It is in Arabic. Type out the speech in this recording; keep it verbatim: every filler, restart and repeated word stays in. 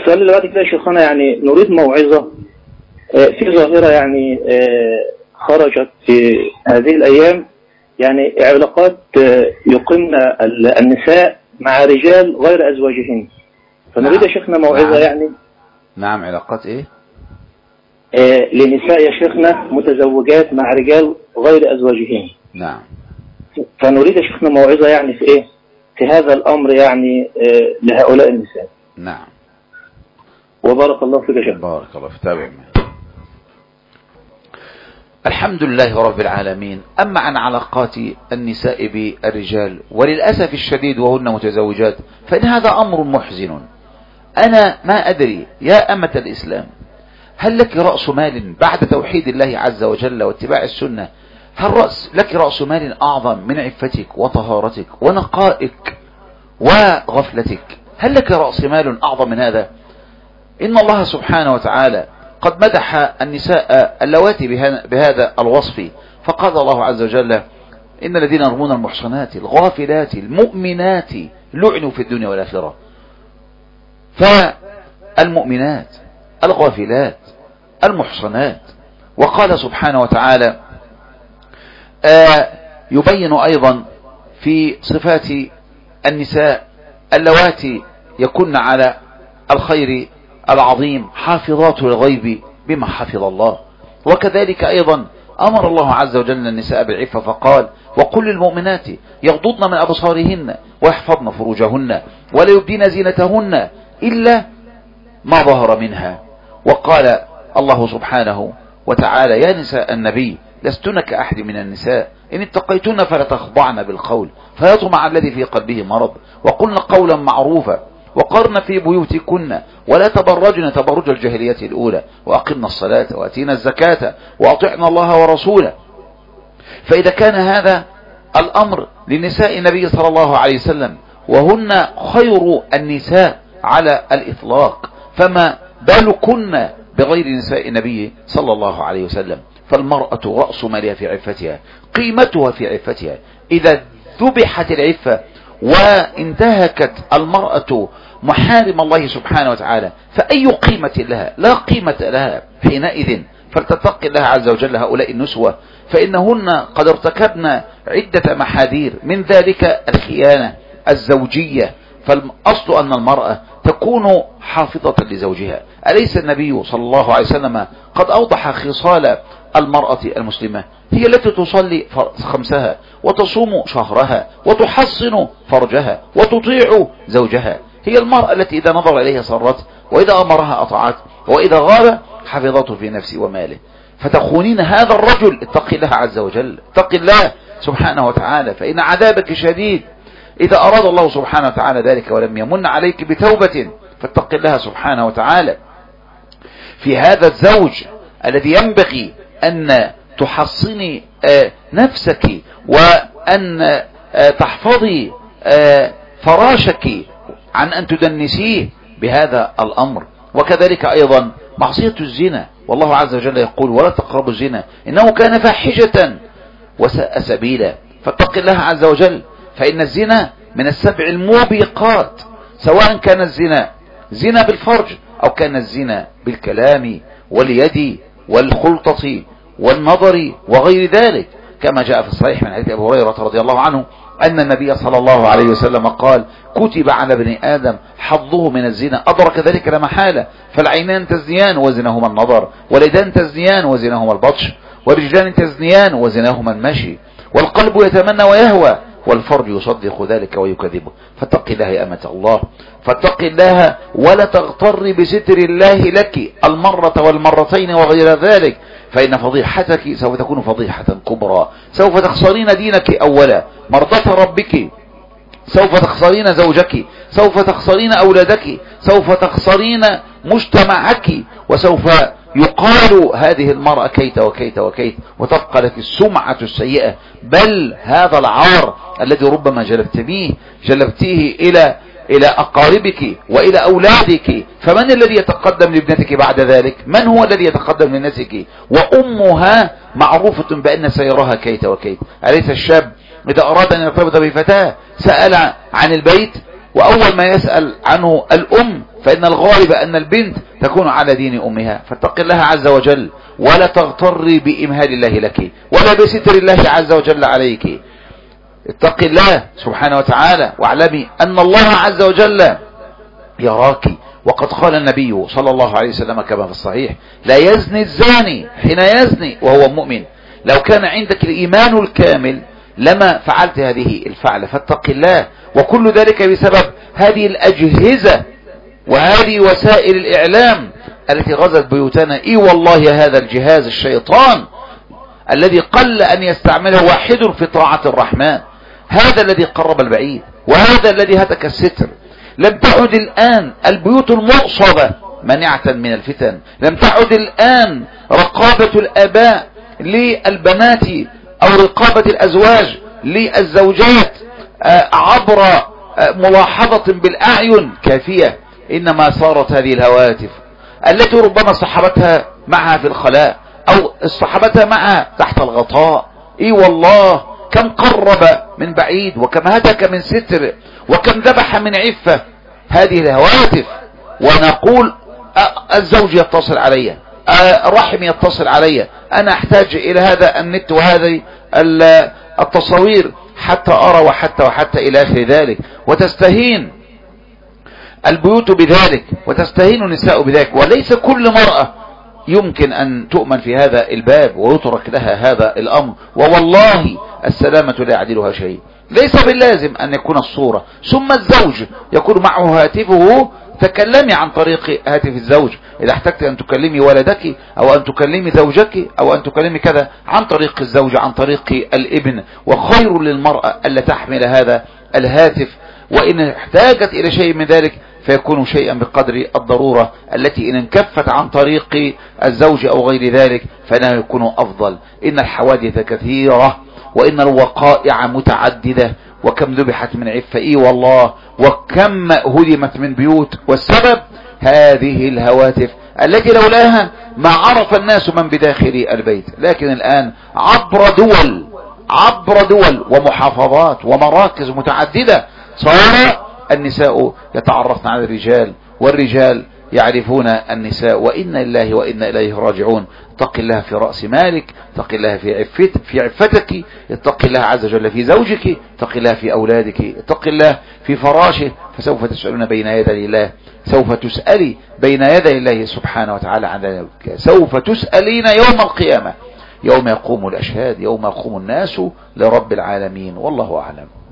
السؤال اللي بعد كده يا شيخنا، يعني نريد موعظة في ظاهرة يعني خرجت في هذه الأيام، يعني علاقات يقمن النساء مع رجال غير أزواجهن، فنريد يا شيخنا موعظة. نعم. يعني نعم، علاقات إيه؟ آه لنساء يا شيخنا متزوجات مع رجال غير أزواجهن. نعم. فنريد يا شيخنا موعظة يعني في إيه في هذا الأمر، يعني آه لهؤلاء النساء. نعم. وبارك الله فيك يا شيخ. بارك الله فيك. تابع. الحمد لله رب العالمين. أما عن علاقات النساء بالرجال وللأسف الشديد وهن متزوجات فإن هذا أمر محزن. أنا ما أدري يا أمة الإسلام، هل لك رأس مال بعد توحيد الله عز وجل واتباع السنة؟ هل رأس لك رأس مال أعظم من عفتك وطهارتك ونقائك وغفلتك؟ هل لك رأس مال أعظم من هذا؟ إن الله سبحانه وتعالى قد مدح النساء اللواتي بهذا الوصف، فقال الله عز وجل: إن الذين يرمون المحصنات الغافلات المؤمنات لعنوا في الدنيا والآخرة. فالمؤمنات الغافلات المحصنات. وقال سبحانه وتعالى آه يبين أيضا في صفات النساء اللواتي يكن على الخير العظيم حافظات للغيب بما حفظ الله. وكذلك أيضا أمر الله عز وجل النساء بالعفة فقال: وقل للمؤمنات يغضضن من أبصارهن ويحفظن فروجهن ولا يبدين زينتهن إلا ما ظهر منها. وقال الله سبحانه وتعالى: يا نساء النبي لستن كأحد من النساء إن اتقيتن فلا تخضعن بالقول فيطمع الذي في قلبه مرض وقلن قولا معروفا وقرن في بيوتكن ولا تبرجن تبرج الجاهلية الأولى وأقمنا الصلاة وأتينا الزكاة وأطعنا الله ورسوله. فإذا كان هذا الأمر لنساء النبي صلى الله عليه وسلم وهن خير النساء على الإطلاق، فما بالكن بغير نساء النبي صلى الله عليه وسلم؟ فالمرأة رأس مالها في عفتها، قيمتها في عفتها. إذا ذبحت العفة وانتهكت المرأة محارم الله سبحانه وتعالى فأي قيمة لها؟ لا قيمة لها حينئذ. فلتتقي الله عز وجل هؤلاء النسوة، فإنهن قد ارتكبن عدة محاذير، من ذلك الخيانة الزوجية. فالأصل أن المرأة تكون حافظة لزوجها. أليس النبي صلى الله عليه وسلم قد أوضح خصال المرأة المسلمة؟ هي التي تصلي خمسها وتصوم شهرها وتحصن فرجها وتطيع زوجها. هي المرأة التي إذا نظر إليها صرت، وإذا أمرها أطاعت، وإذا غاب حفظته في نفسه وماله. فتخونين هذا الرجل، اتق الله عز وجل، اتق الله سبحانه وتعالى، فإن عذابك شديد. إذا أراد الله سبحانه وتعالى ذلك ولم يمن عليك بتوبة فاتق الله سبحانه وتعالى في هذا الزوج الذي ينبغي أن تحصني نفسك وأن تحفظي فراشك عن أن تدنسيه بهذا الأمر. وكذلك أيضا معصية الزنا، والله عز وجل يقول: ولا تقربوا الزنا إنه كان فاحشة وساء سبيلا. فاتق الله عز وجل، فإن الزنا من السبع الموبقات، سواء كان الزنا زنا بالفرج أو كان الزنا بالكلام واليد والخلطة والنظر وغير ذلك، كما جاء في الصحيح من حديث أبي هريرة رضي الله عنه أن النبي صلى الله عليه وسلم قال: كتب على ابن آدم حظه من الزنا أدرك ذلك لا محالة، فالعينان تزنيان وزنهما النظر، واليدان تزنيان وزنهما البطش، والرجلان تزنيان وزنهما المشي، والقلب يتمنى ويهوى، والفرج يصدق ذلك ويكذبه. فاتق الله يا أمة الله، فاتق الله ولا تغتر بستر الله لك المرة والمرتين وغير ذلك، فإن فضيحتك سوف تكون فضيحة كبرى. سوف تخسرين دينك أولا، مرضة ربك، سوف تخسرين زوجك، سوف تخسرين أولادك، سوف تخسرين مجتمعك، وسوف يقال هذه المرأة كيت وكيت وكيت، وتبقى لك السمعة السيئة، بل هذا العار الذي ربما جلبتيه جلبتيه إلى إلى أقاربك وإلى أولادك. فمن الذي يتقدم لابنتك بعد ذلك؟ من هو الذي يتقدم لنفسك؟ وأمها معروفة بأن سيرها كيت وكيت. أليس الشاب إذا أراد أن يرتبط بفتاة سأل عن البيت وأول ما يسأل عنه الأم، فإن الغالب أن البنت تكون على دين أمها. فاتق الله عز وجل ولا تغتري بإمهال الله لك ولا بستر الله عز وجل عليك. اتق الله سبحانه وتعالى واعلمي أن الله عز وجل يراك. وقد قال النبي صلى الله عليه وسلم كما في الصحيح: لا يزني الزاني حين يزني وهو مؤمن. لو كان عندك الإيمان الكامل لما فعلت هذه الفعلة. فاتق الله. وكل ذلك بسبب هذه الأجهزة وهذه وسائل الإعلام التي غزت بيوتنا. اي والله هذا الجهاز الشيطان الذي قل أن يستعمله واحد في طاعة الرحمن، هذا الذي قرب البعيد وهذا الذي هتك الستر. لم تعد الآن البيوت المؤصبة منعة من الفتن. لم تعد الآن رقابة الآباء للبنات أو رقابة الأزواج للزوجات عبر ملاحظة بالأعين كافية. إنما صارت هذه الهواتف التي ربما صحبتها معها في الخلاء أو صحبتها معها تحت الغطاء. إي والله كم قرب من بعيد وكم هتك من ستر وكم ذبح من عفة هذه الهواتف. ونقول الزوج يتصل علي، الرحم يتصل علي، أنا أحتاج إلى هذا النت وهذه التصوير حتى أرى وحتى وحتى إلى آخر ذلك. وتستهين البيوت بذلك وتستهين النساء بذلك. وليس كل مرأة يمكن أن تؤمن في هذا الباب ويترك لها هذا الأمر. ووالله السلامة لا يعدلها شيء. ليس باللازم أن يكون الصورة ثم الزوج يكون معه هاتفه. تكلمي عن طريق هاتف الزوج إذا احتجت أن تكلمي ولدك أو أن تكلمي زوجك أو أن تكلمي كذا عن طريق الزوج عن طريق الابن. وخير للمرأة ألا تحمل هذا الهاتف، وإن احتاجت إلى شيء من ذلك فيكون شيئا بقدر الضرورة التي إن انكفت عن طريق الزوج أو غير ذلك فإنه يكون أفضل. إن الحوادث كثيرة وإن الوقائع متعددة وكم ذبحت من عفة. إي والله وكم هدمت من بيوت والسبب هذه الهواتف التي لولاها ما عرف الناس من بداخل البيت. لكن الآن عبر دول عبر دول ومحافظات ومراكز متعددة صار النساء يتعرفن على الرجال والرجال يعرفون النساء. وإنا لله وإنا إليه راجعون. اتق الله في رأس مالك، اتق الله في عفت في عفتك، اتق الله عز وجل في زوجك، اتق الله في أولادك، اتق الله في فراشه. فسوف تسألون بين يدي الله، سوف تسألي بين يدي الله سبحانه وتعالى عن ذلك. سوف تسألين يوم القيامة، يوم يقوم الأشهاد، يوم يقوم الناس لرب العالمين. والله أعلم.